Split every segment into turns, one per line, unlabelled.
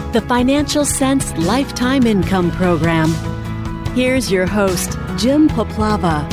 the Financial Sense Lifetime Income Program. Here's your host, Jim Poplava.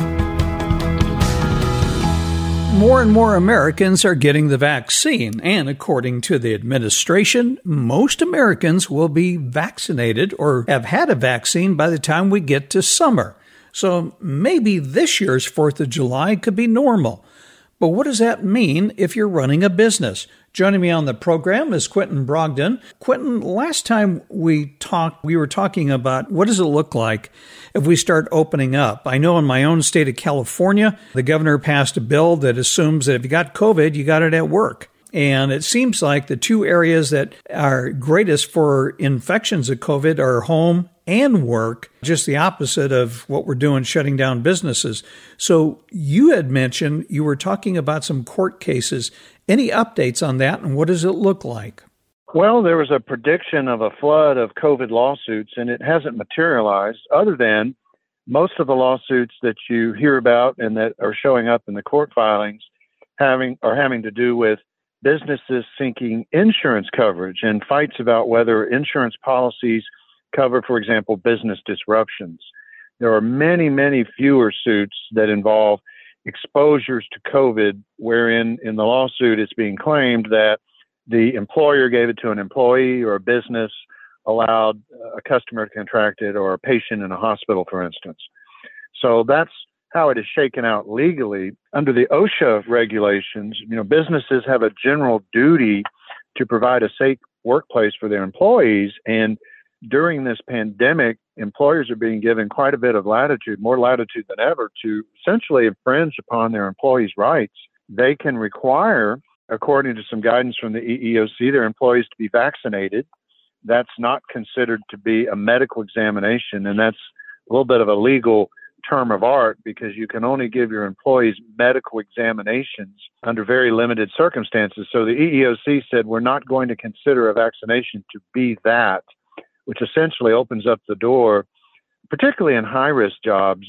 More and more Americans are getting the vaccine, and according to the administration, most Americans will be vaccinated or have had a vaccine by the time we get to summer. So maybe this year's 4th of July could be normal. But what does that mean if you're running a business? Joining me on the program is Quentin Brogdon. Quentin, last time we talked, we were talking about what does it look like if we start opening up. I know in my own state of California, the governor passed a bill that assumes that if you got COVID, you got it at work. And it seems like the two areas that are greatest for infections of COVID are home and work, just the opposite of what we're doing, shutting down businesses. So you had mentioned you were talking about some court cases. Any updates on that, and what does it look like?
Well, there was a prediction of a flood of COVID lawsuits, and it hasn't materialized, other than most of the lawsuits that you hear about and that are showing up in the court filings having to do with businesses seeking insurance coverage and fights about whether insurance policies cover, for example, business disruptions. There are many, many fewer suits that involve exposures to COVID, wherein in the lawsuit it's being claimed that the employer gave it to an employee or a business allowed a customer to contract it or a patient in a hospital, for instance. So that's how it is shaken out legally. Under the OSHA regulations, businesses have a general duty to provide a safe workplace for their employees. And during this pandemic, employers are being given quite a bit of latitude, more latitude than ever, to essentially infringe upon their employees' rights. They can require, according to some guidance from the EEOC, their employees to be vaccinated. That's not considered to be a medical examination, and that's a little bit of a legal term of art because you can only give your employees medical examinations under very limited circumstances. So the EEOC said we're not going to consider a vaccination to be that, which essentially opens up the door, particularly in high-risk jobs,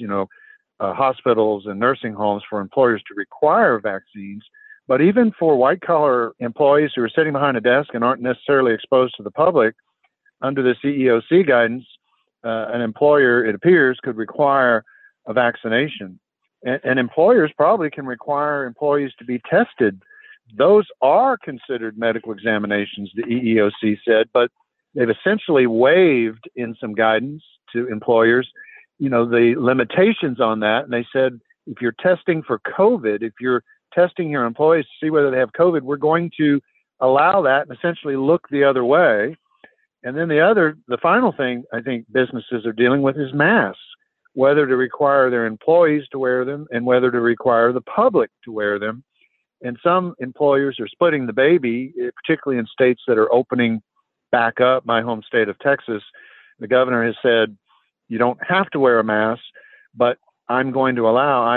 hospitals and nursing homes, for employers to require vaccines. But even for white-collar employees who are sitting behind a desk and aren't necessarily exposed to the public, under this EEOC guidance, an employer, it appears, could require a vaccination. And employers probably can require employees to be tested. Those are considered medical examinations, the EEOC said, but they've essentially waived in some guidance to employers, the limitations on that. And they said, if you're testing for COVID, if you're testing your employees to see whether they have COVID, we're going to allow that and essentially look the other way. And then the final thing I think businesses are dealing with is masks, whether to require their employees to wear them and whether to require the public to wear them. And some employers are splitting the baby, particularly in states that are opening back up. My home state of Texas, the governor has said, you don't have to wear a mask, but I'm going to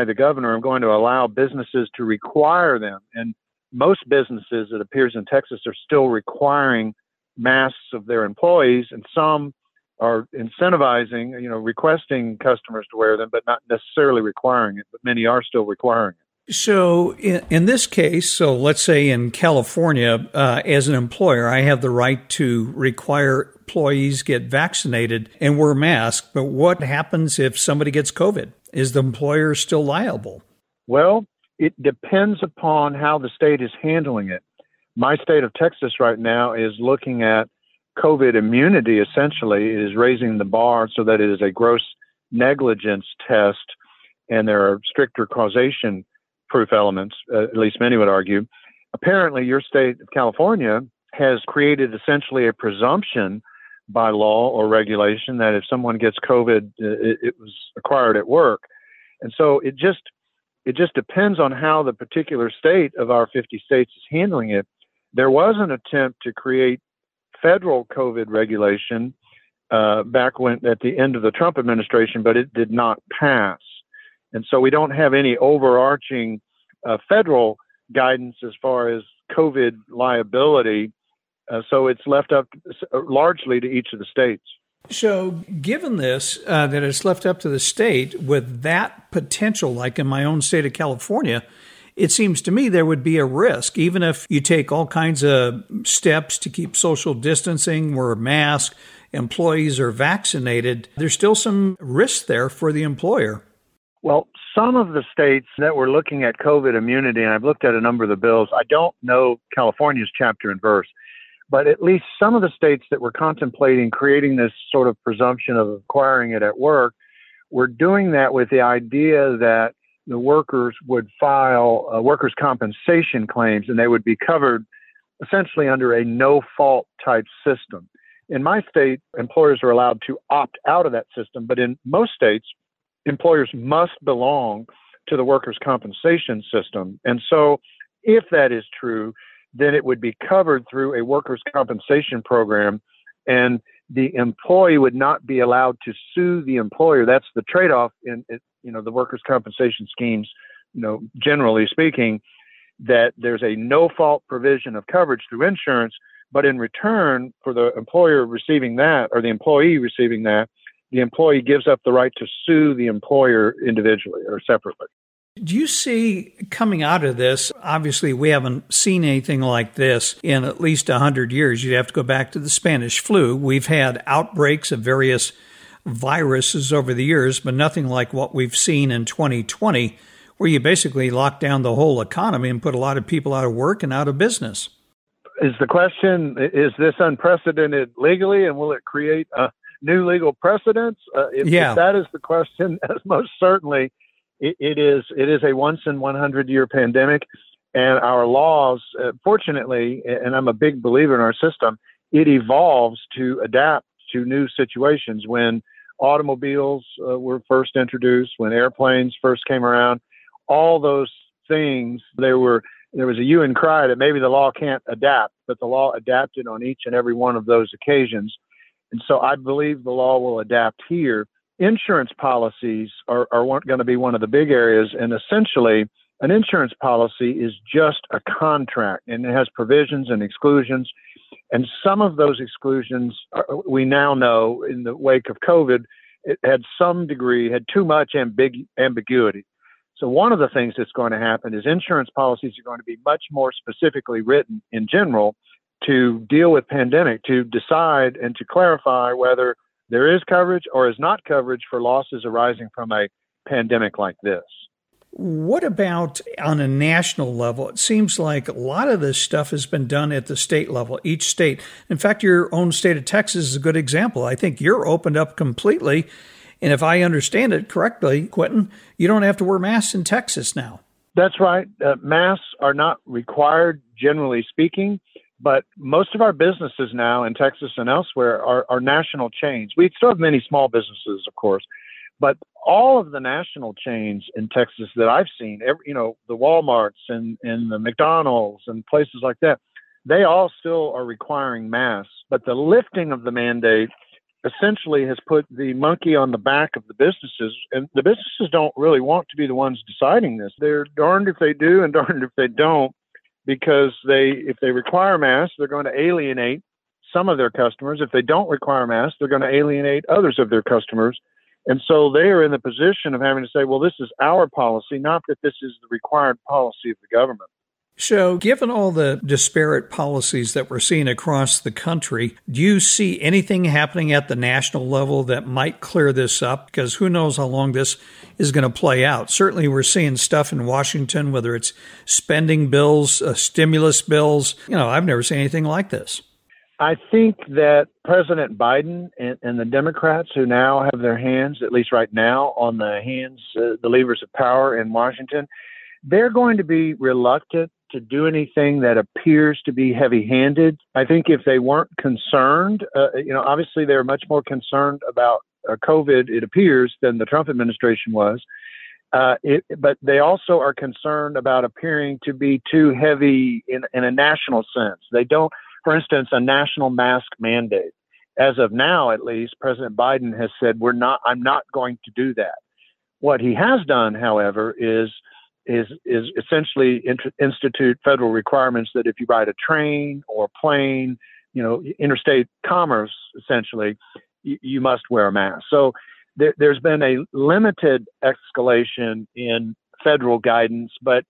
allow businesses to require them. And most businesses, it appears in Texas, are still requiring masks of their employees, and some are incentivizing, requesting customers to wear them, but not necessarily requiring it, but many are still requiring it.
So in this case, so let's say in California, as an employer, I have the right to require employees get vaccinated and wear masks. But what happens if somebody gets COVID? Is the employer still liable?
Well, it depends upon how the state is handling it. My state of Texas right now is looking at COVID immunity, essentially. It is raising the bar so that it is a gross negligence test, and there are stricter causation proof elements, at least many would argue. Apparently, your state of California has created essentially a presumption by law or regulation that if someone gets COVID, it was acquired at work. And so it just depends on how the particular state of our 50 states is handling it. There was an attempt to create federal COVID regulation back when at the end of the Trump administration, but it did not pass. And so we don't have any overarching federal guidance as far as COVID liability. So it's left up largely to each of the states.
So given this, that it's left up to the state with that potential, like in my own state of California, it seems to me there would be a risk, even if you take all kinds of steps to keep social distancing, wear a mask, employees are vaccinated, there's still some risk there for the employer.
Well, some of the states that were looking at COVID immunity, and I've looked at a number of the bills, I don't know California's chapter and verse, but at least some of the states that were contemplating creating this sort of presumption of acquiring it at work were doing that with the idea that the workers would file workers' compensation claims and they would be covered essentially under a no-fault type system. In my state, employers are allowed to opt out of that system, but in most states, employers must belong to the workers' compensation system. And so if that is true, then it would be covered through a workers' compensation program, and the employee would not be allowed to sue the employer. That's the trade-off in the workers' compensation schemes, generally speaking, that there's a no-fault provision of coverage through insurance, but in return for the employer receiving that or the employee receiving that, the employee gives up the right to sue the employer individually or separately.
Do you see coming out of this, obviously we haven't seen anything like this in at least 100 years. You'd have to go back to the Spanish flu. We've had outbreaks of various viruses over the years, but nothing like what we've seen in 2020, where you basically locked down the whole economy and put a lot of people out of work and out of business.
Is the question, is this unprecedented legally, and will it create new legal precedents? If that is the question, as most certainly it is a once in 100 year pandemic, and our laws, fortunately, and I'm a big believer in our system, it evolves to adapt to new situations. When automobiles were first introduced, when airplanes first came around, all those things, there was a hue and cry that maybe the law can't adapt, but the law adapted on each and every one of those occasions. And so I believe the law will adapt here. Insurance policies are going to be one of the big areas. And essentially, an insurance policy is just a contract, and it has provisions and exclusions. And some of those exclusions, we now know in the wake of COVID, it had too much ambiguity. So one of the things that's going to happen is insurance policies are going to be much more specifically written in general to deal with pandemic, to decide and to clarify whether there is coverage or is not coverage for losses arising from a pandemic like this.
What about on a national level? It seems like a lot of this stuff has been done at the state level, each state. In fact, your own state of Texas is a good example. I think you're opened up completely. And if I understand it correctly, Quentin, you don't have to wear masks in Texas now.
That's right. Masks are not required, generally speaking. But most of our businesses now in Texas and elsewhere are national chains. We still have many small businesses, of course, but all of the national chains in Texas that I've seen, the Walmarts and the McDonald's and places like that, they all still are requiring masks. But the lifting of the mandate essentially has put the monkey on the back of the businesses, and the businesses don't really want to be the ones deciding this. They're darned if they do and darned if they don't. Because if they require masks, they're going to alienate some of their customers. If they don't require masks, they're going to alienate others of their customers. And so they are in the position of having to say, well, this is our policy, not that this is the required policy of the government.
So given all the disparate policies that we're seeing across the country, do you see anything happening at the national level that might clear this up? Because who knows how long this is going to play out. Certainly we're seeing stuff in Washington, whether it's spending bills, stimulus bills. I've never seen anything like this.
I think that President Biden and the Democrats who now have their hands, at least right now, on the levers of power in Washington, they're going to be reluctant to do anything that appears to be heavy-handed. I think if they weren't concerned, obviously they're much more concerned about COVID, it appears, than the Trump administration was. But they also are concerned about appearing to be too heavy in a national sense. They don't, for instance, a national mask mandate. As of now, at least, President Biden has said, I'm not going to do that. What he has done, however, is essentially institute federal requirements that if you ride a train or a plane, interstate commerce, essentially, you must wear a mask. So there's been a limited escalation in federal guidance, but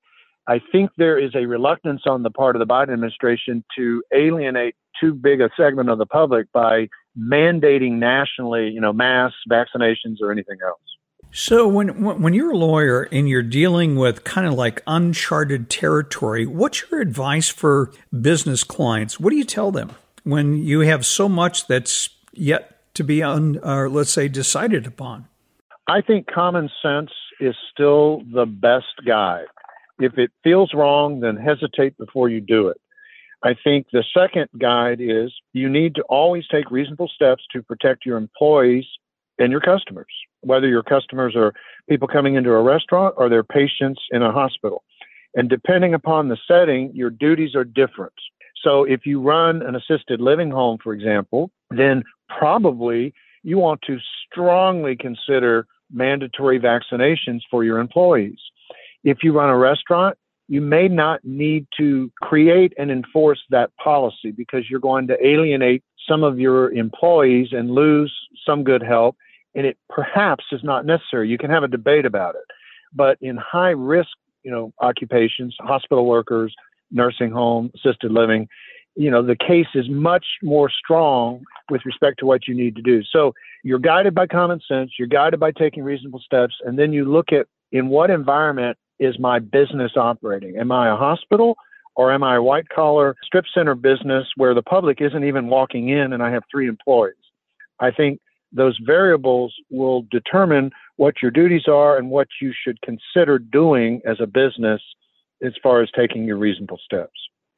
I think there is a reluctance on the part of the Biden administration to alienate too big a segment of the public by mandating nationally, mass vaccinations or anything else.
So when you're a lawyer and you're dealing with kind of like uncharted territory, what's your advice for business clients? What do you tell them when you have so much that's yet to be let's say, decided upon?
I think common sense is still the best guide. If it feels wrong, then hesitate before you do it. I think the second guide is you need to always take reasonable steps to protect your employees and your customers, whether your customers are people coming into a restaurant or they're patients in a hospital. And depending upon the setting, your duties are different. So if you run an assisted living home, for example, then probably you want to strongly consider mandatory vaccinations for your employees. If you run a restaurant, you may not need to create and enforce that policy because you're going to alienate some of your employees and lose some good help, and it perhaps is not necessary. You can have a debate about it. But in high risk, occupations, hospital workers, nursing home, assisted living, the case is much more strong with respect to what you need to do. So you're guided by common sense, you're guided by taking reasonable steps, and then you look at in what environment is my business operating? Am I a hospital or am I a white collar strip center business where the public isn't even walking in and I have 3 employees? I think those variables will determine what your duties are and what you should consider doing as a business as far as taking your reasonable steps.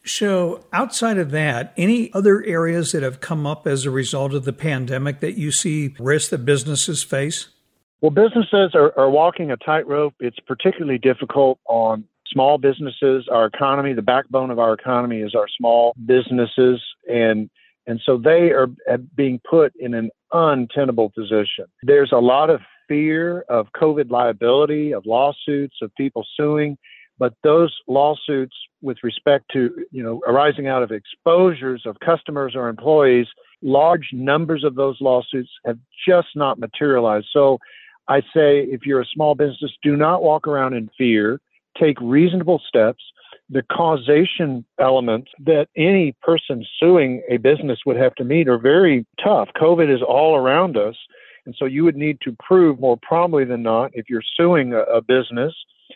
So outside of that, any other areas that have come up as a result of the pandemic that you see risks that businesses face?
Well, businesses are walking a tightrope. It's particularly difficult on small businesses. Our economy, the backbone of our economy is our small businesses. And so they are being put in an untenable position. There's a lot of fear of COVID liability, of lawsuits, of people suing. But those lawsuits with respect to, arising out of exposures of customers or employees, large numbers of those lawsuits have just not materialized. So I say if you're a small business, do not walk around in fear. Take reasonable steps. The causation elements that any person suing a business would have to meet are very tough. COVID is all around us. And so you would need to prove more probably than not, if you're suing a business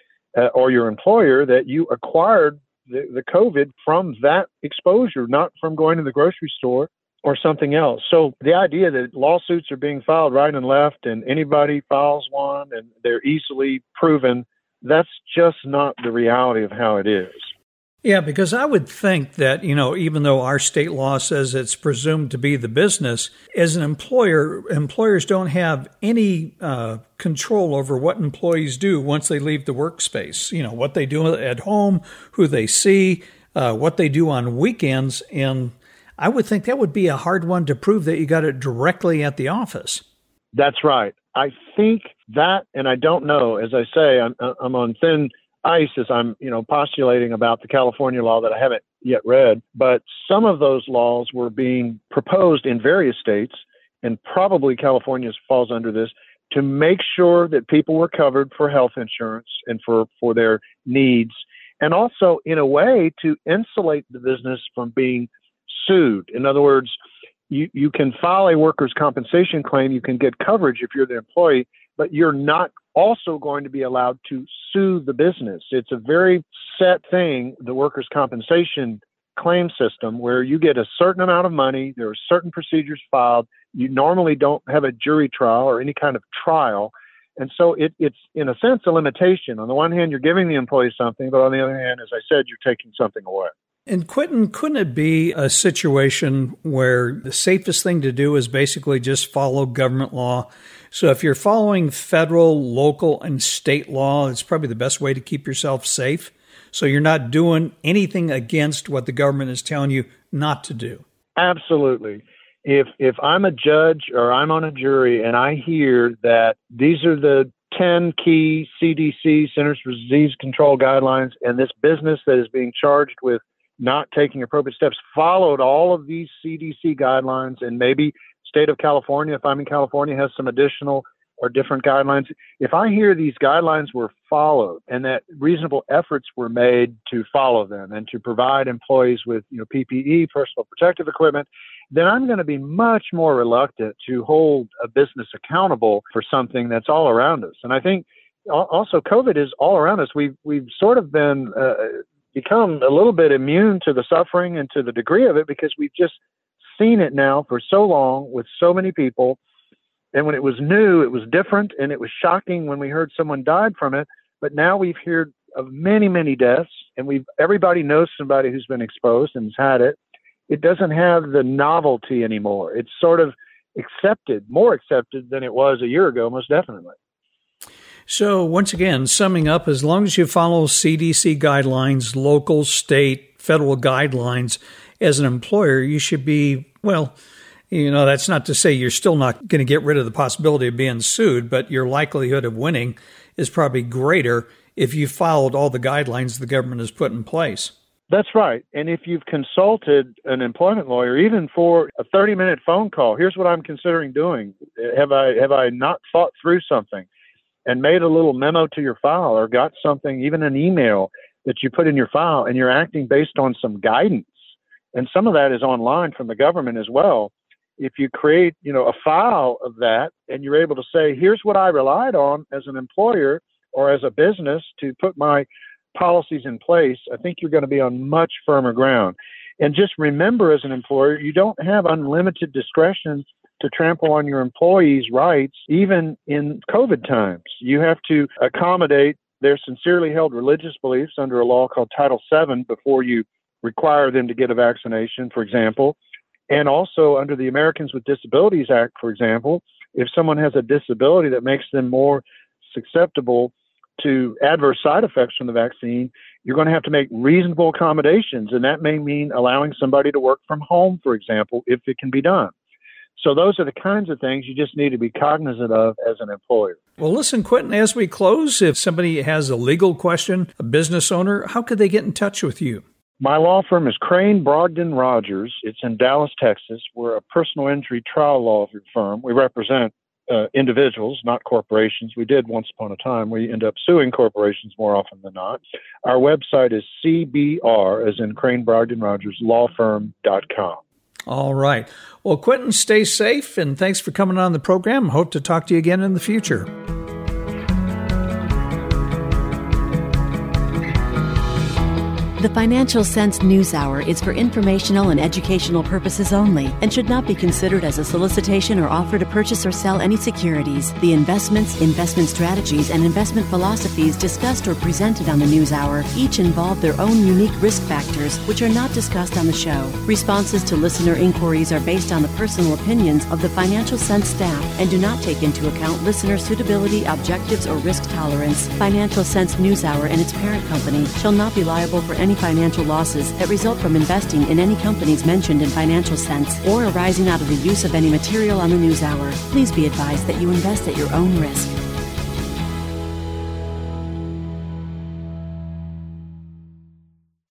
or your employer, that you acquired the COVID from that exposure, not from going to the grocery store or something else. So the idea that lawsuits are being filed right and left and anybody files one and they're easily proven, that's just not the reality of how it is.
Yeah, because I would think that, even though our state law says it's presumed to be the business, as an employer, employers don't have any control over what employees do once they leave the workspace. What they do at home, who they see, what they do on weekends. And I would think that would be a hard one to prove that you got it directly at the office.
That's right. I think that, and I don't know, as I say, I'm on thin ice as I'm, postulating about the California law that I haven't yet read, but some of those laws were being proposed in various states, and probably California falls under this, to make sure that people were covered for health insurance and for their needs, and also in a way to insulate the business from being sued. In other words, you can file a workers' compensation claim, you can get coverage if you're the employee, but you're not also going to be allowed to sue the business. It's a very set thing, the workers' compensation claim system, where you get a certain amount of money, there are certain procedures filed, you normally don't have a jury trial or any kind of trial. And so it's, in a sense, a limitation. On the one hand, you're giving the employee something, but on the other hand, as I said, you're taking something away.
And Quentin, couldn't it be a situation where the safest thing to do is basically just follow government law? So if you're following federal, local, and state law, it's probably the best way to keep yourself safe. So you're not doing anything against what the government is telling you not to do.
Absolutely. If I'm a judge or I'm on a jury and I hear that these are the 10 key CDC, Centers for Disease Control guidelines, and this business that is being charged with not taking appropriate steps followed all of these CDC guidelines, and maybe state of California, if I'm in California, has some additional or different guidelines. If I hear these guidelines were followed and that reasonable efforts were made to follow them and to provide employees with, PPE, personal protective equipment, then I'm going to be much more reluctant to hold a business accountable for something that's all around us. And I think also COVID is all around us. We've sort of been become a little bit immune to the suffering and to the degree of it because we've just seen it now for so long with so many people. And when it was new, it was different, and it was shocking when we heard someone died from it. But now we've heard of many, many deaths, and everybody knows somebody who's been exposed and has had it. It doesn't have the novelty anymore. It's sort of more accepted than it was a year ago, most definitely.
So once again, summing up, as long as you follow CDC guidelines, local, state, federal guidelines, as an employer, you should be, that's not to say you're still not going to get rid of the possibility of being sued, but your likelihood of winning is probably greater if you followed all the guidelines the government has put in place.
That's right. And if you've consulted an employment lawyer, even for a 30-minute phone call, here's what I'm considering doing. Have I not thought through something and made a little memo to your file or got something, even an email that you put in your file, and you're acting based on some guidance? And some of that is online from the government as well. If you create, a file of that and you're able to say, here's what I relied on as an employer or as a business to put my policies in place, I think you're going to be on much firmer ground. And just remember, as an employer, you don't have unlimited discretion to trample on your employees' rights, even in COVID times. You have to accommodate their sincerely held religious beliefs under a law called Title VII before you require them to get a vaccination, for example. And also under the Americans with Disabilities Act, for example, if someone has a disability that makes them more susceptible to adverse side effects from the vaccine, you're going to have to make reasonable accommodations. And that may mean allowing somebody to work from home, for example, if it can be done. So those are the kinds of things you just need to be cognizant of as an employer.
Well, listen, Quentin, as we close, if somebody has a legal question, a business owner, how could they get in touch with you?
My law firm is Crane, Brogdon, Rogers. It's in Dallas, Texas. We're a personal injury trial law firm. We represent individuals, not corporations. We did once upon a time. We end up suing corporations more often than not. Our website is CBR, as in Crane, Brogdon, Rogers, lawfirm.com.
All right. Well, Quentin, stay safe, and thanks for coming on the program. Hope to talk to you again in the future.
The Financial Sense News Hour is for informational and educational purposes only and should not be considered as a solicitation or offer to purchase or sell any securities. The investments, investment strategies, and investment philosophies discussed or presented on the News Hour each involve their own unique risk factors, which are not discussed on the show. Responses to listener inquiries are based on the personal opinions of the Financial Sense staff and do not take into account listener suitability, objectives, or risk tolerance. Financial Sense News Hour and its parent company shall not be liable for any financial losses that result from investing in any companies mentioned in Financial Sense or arising out of the use of any material on the News Hour. Please be advised that you invest at your own risk.